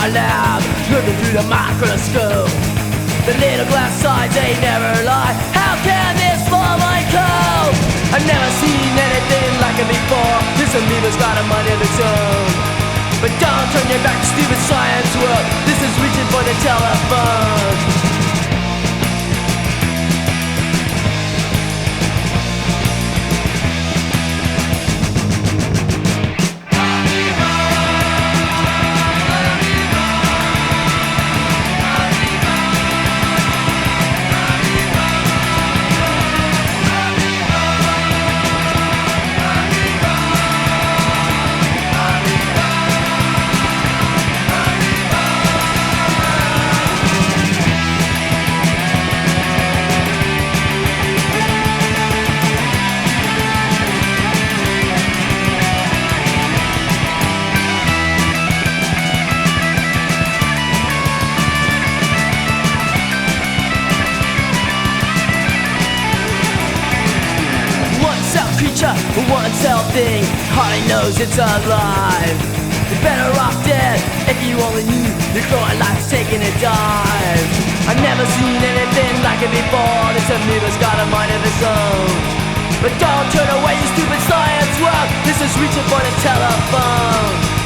my lab, looking through the microscope. The little glass sides, they never lie. How can this fall my coat? I've never seen anything like it before. This amoeba's got a mind of its own. But don't turn your back to stupid science world. This is reaching for the telephone. One cell thing, hardly knows it's alive. You're better off dead if you only knew your growing life's taking a dive. I've never seen anything like it before. This amoeba's got a mind of its own. But don't turn away, you stupid science world. This is reaching for the telephone.